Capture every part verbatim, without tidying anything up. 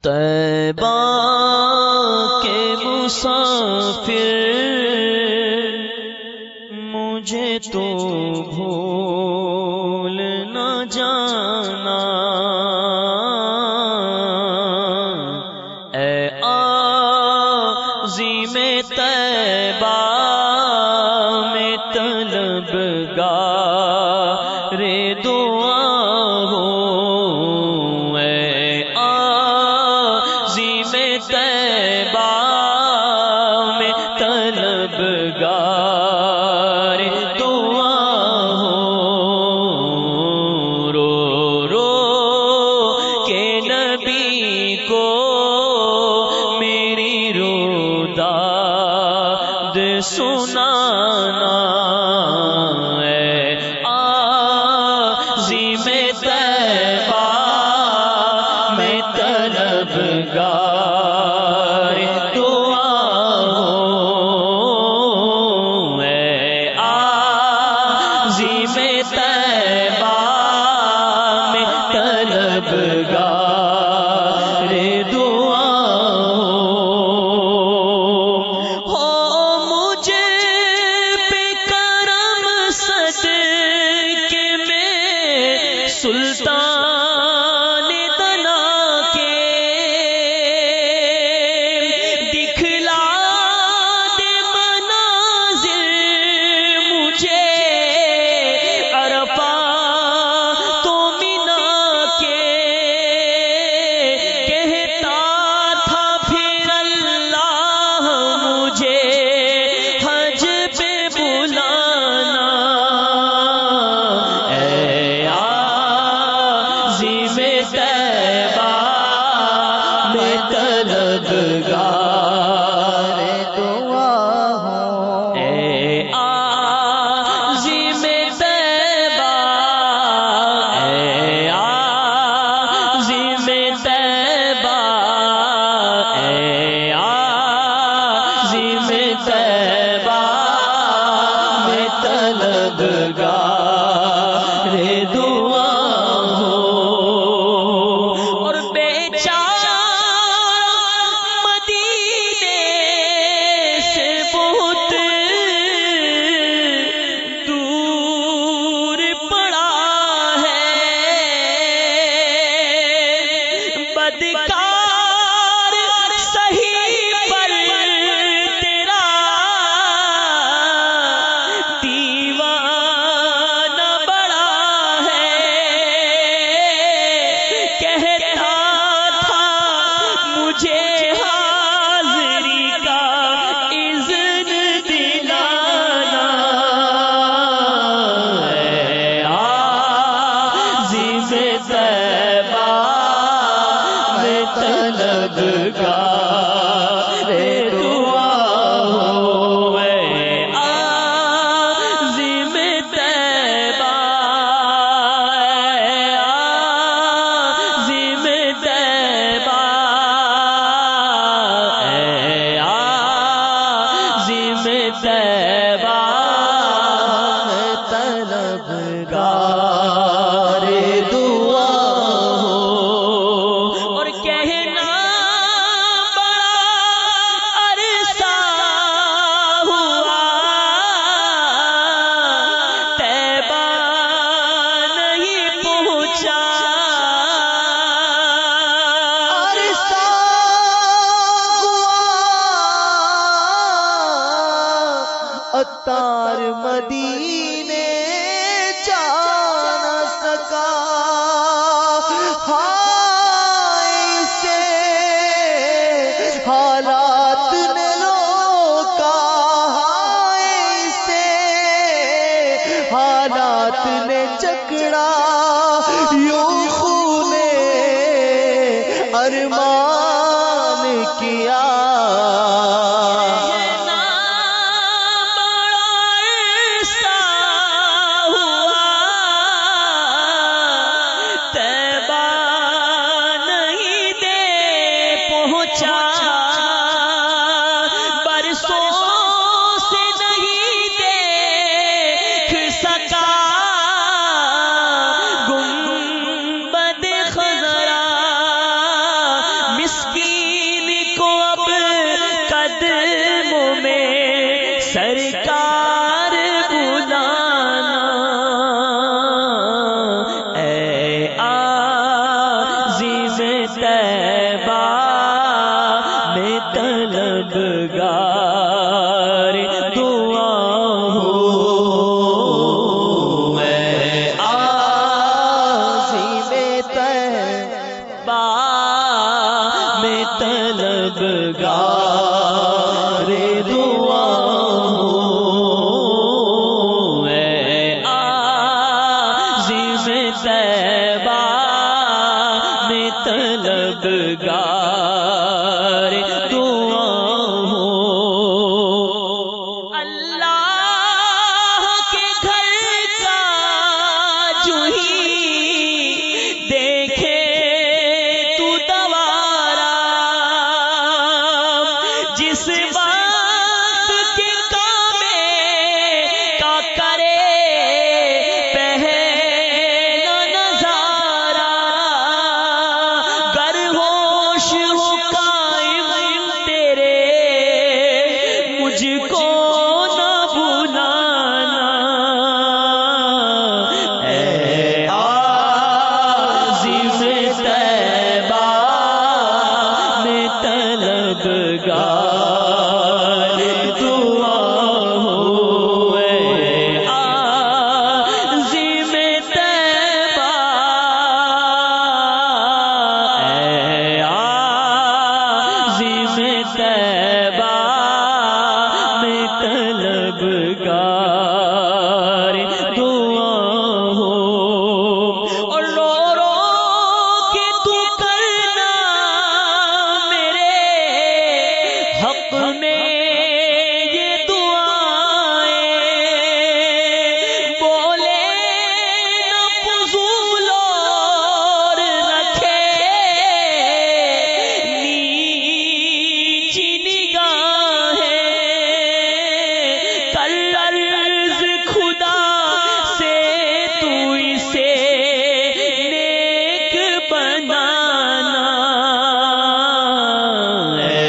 طیبہ کے مسافر مجھے تو بھول نہ جانا، اے عظیم طیبہ میں طلبگار دعا ہو، اے عظیم طیبہ میں طلبگار دعا ہو، رو رو کے نبی کو میری روداد سنانا، اے عظیم طیبہ میں طلبگار دعا ہو، اے عظیم طیبہ میں طلبگار دعا ہو، مجھے پہ کرم صدقے میں سلطان دنا کے، دکھلا دے مناظر مجھے عرفات و منا کے، کہتا تھا پھر اللہ مجھے حج پہ بلانا، اے عظیم طیبہ میں طلبگار دعا ہو، اے عظیم طیبہ، اے عظیم طیبہ، اے عظیم طیبہ میں طلبگار دعا ہو، اور بیچارہ مدینے سے بہت دور پڑا ہے، بدکار صحیح پر تیرا دیوانہ بڑا ہے، کہتا تھا مجھے حاضری کا اذن دلانا، اے عظیم طیبہ میں طلبگار دعا ہو، اے عظیم طیبہ، اے عظیم طیبہ، اے عظیم طیبہ میں طلبگار دعا ہو، اور کہنا بڑا عرصہ ہوا طیبہ نہیں پہنچا، عرصہ ہوا عطار مدینے جا نہ سکا، ہائے سے حالات نے روکا، ہائے سے حالات نے چکڑا، یوں خون ارمان کیا، کہنا بڑا عرصہ ہوا طیبہ نہیں دے پہنچا، برسوں سے نہیں دیکھ سکا گنبد خضرا، طیبہ میں طلبگار دعا ہوں، میں عازم طیبہ میں طلبگار دعا ہوں، میں عازم طیبہ میں طلبگار دعا ہوں۔ اللہ کے گھر کا جو ہی دیکھے تو دوارا، جس وقت کے کامے کا کرے پہلا نظارہ، گر ہوش ہو قائم تیرے مجھ کو نہ بھولانا، اے عازم طیبہ میں طلبگار دعا ہوں، اے عازم طیبہ، اے عازم طیبہ میں طلبگار دعا ہوں۔ اور رو رو کے تو کرنا میرے حق میں یہ دعائیں، بولے نہ فضول اور رکھے نیچی نگاہیں، کل عرض خدا سے تو اسے نیک بنانا، اے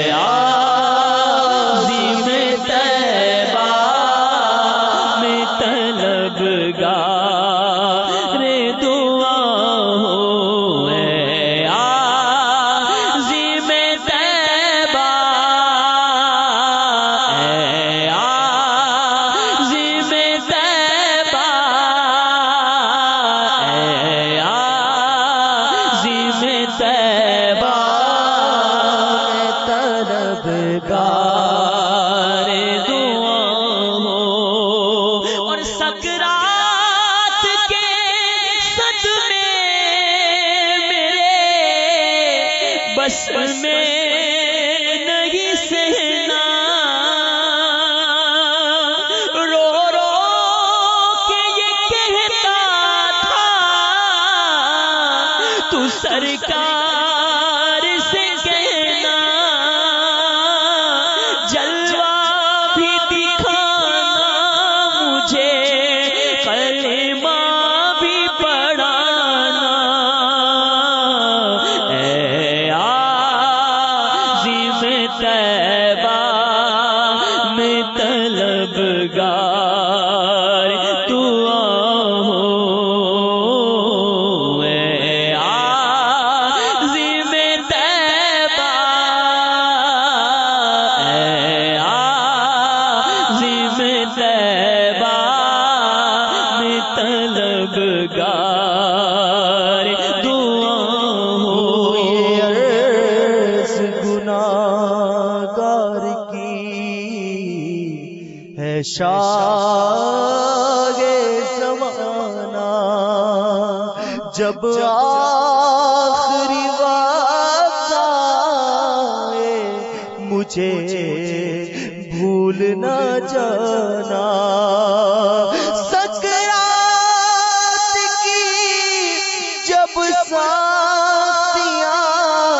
عازم طیبہ میں طلبگار دعا ہوں، اے عازم طیبہ، اے عازم طیبہ، اے عازم طیبہ میں طلبگار دعا ہوں۔ اور سکرات کے صدمے میرے بس میں نہیں سہنا، رو رو کے یہ کہتا تھا تو سرکار سے کہنا، جلوہ بھی دکھانا مجھے، کلمہ بھی پڑھانا، اے عازم طیبہ میں طلبگار دعا ہوں، اے عازم طیبہ، اے عازم طیبہ میں طلبگار دعا ہوں۔ یہ عرض گناہگار کی ہے شاہ زمانہ، جب آخری وقت آئے مجھے بھول نہ جانا، سکرات کی جب سانسیاں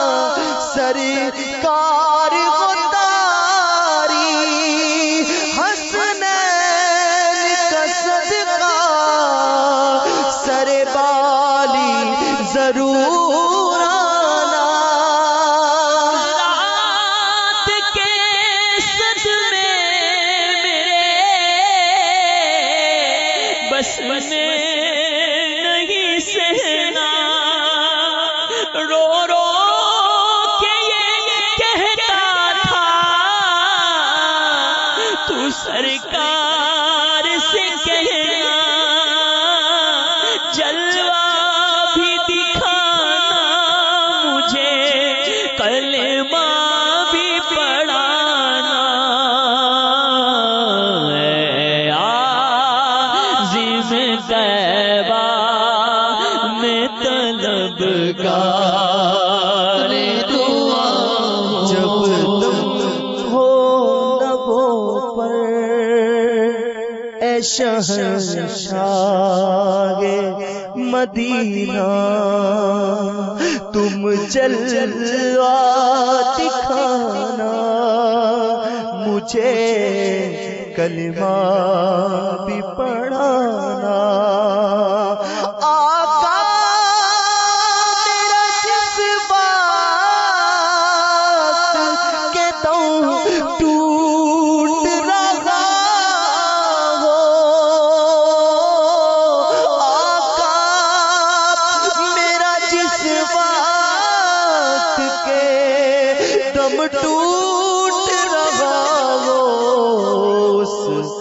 سرکار غداری، حسنین کا صدقہ سر بالی ضرور آنا، رات کے صدمے میرے بس میں نہیں سہنا، رو رو کلمہ بھی پڑھانا، اے عازم طیبہ میں طلبگار دعا ہو، جب تم ہو لبوں پر اے شہنشاہ مدینہ، تم جلوہ دکھانا، مجھے کلمہ بھی پڑھانا۔ آقا میرا جس بات کے دم ٹوٹ رہا ہو، آقا میرا جس بات کے دم ٹوٹ رہا ہو، اس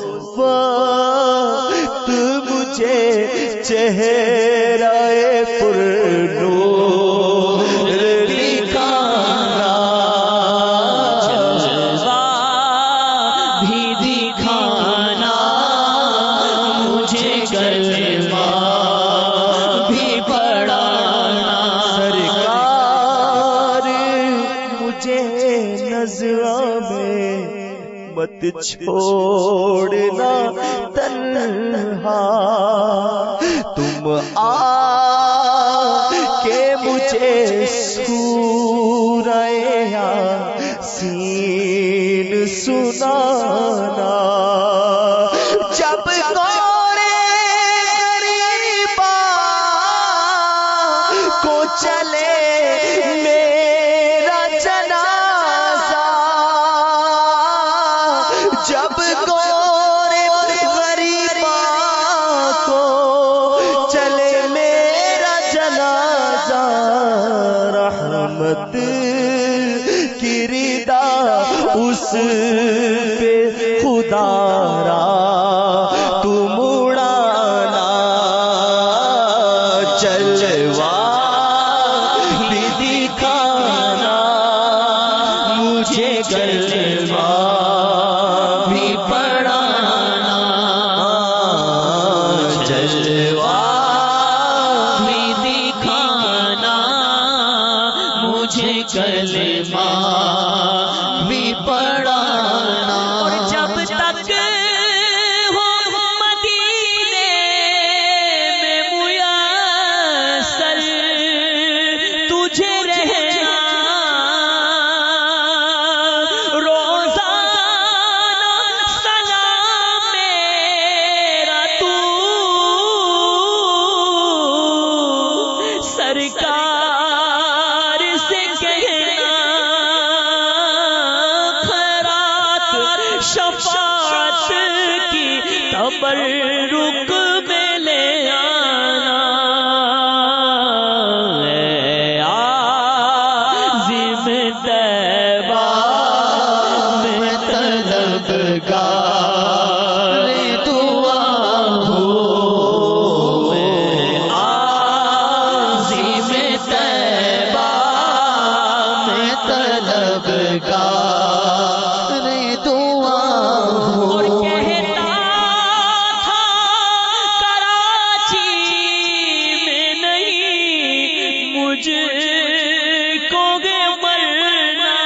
وقت مجھے چہرہ پر نور دکھانا، جلوہ بھی دکھانا، مجھے کلمہ بھی پڑھانا۔ سرکار مجھے نظروں میں مت چھوڑنا تنہا، تم آ کے مجھے سورہ یاسین سنانا، جب کوڑے غریبا کو چلے میرا جنازہ، جب کوڑے غریبا کو چلے میرا جنازہ، رحمت کی ردا اس پہ خدا را تم اڑانا، جلوہ بھی دکھانا، مجھے کلمہ بھی پڑھانا، جلوہ بھی دکھانا، مجھے کلمہ بھی پڑھانا۔ اور جب تک ہو مدینے میں میسر تجھے رہنا، روزانہ سلام میرا تو سرکار سے کہنا، خیرات شفاعت کی تبرک میں لے آنا، اے عازم طیبہ میں طلبگار دعا ہو، اے عازم طیبہ میں طلبگار دعا ہو۔ اور کہتا تھا کراچی میں نہیں مجھ کو گے مرنا،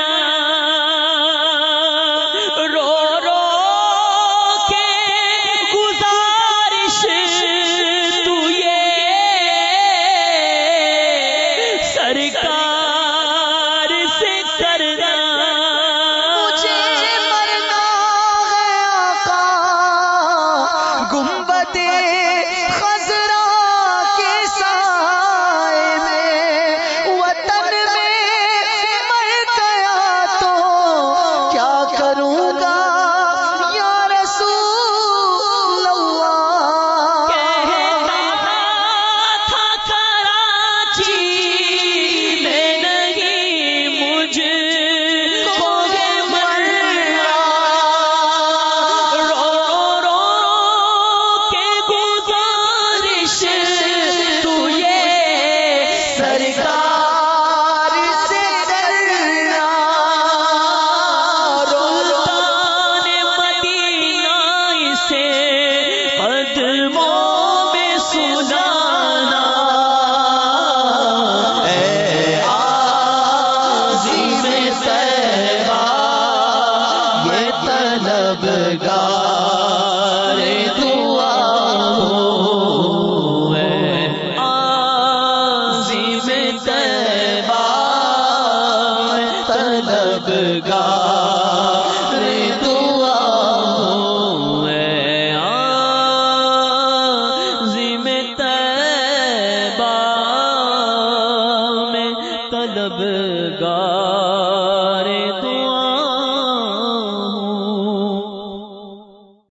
طلبگار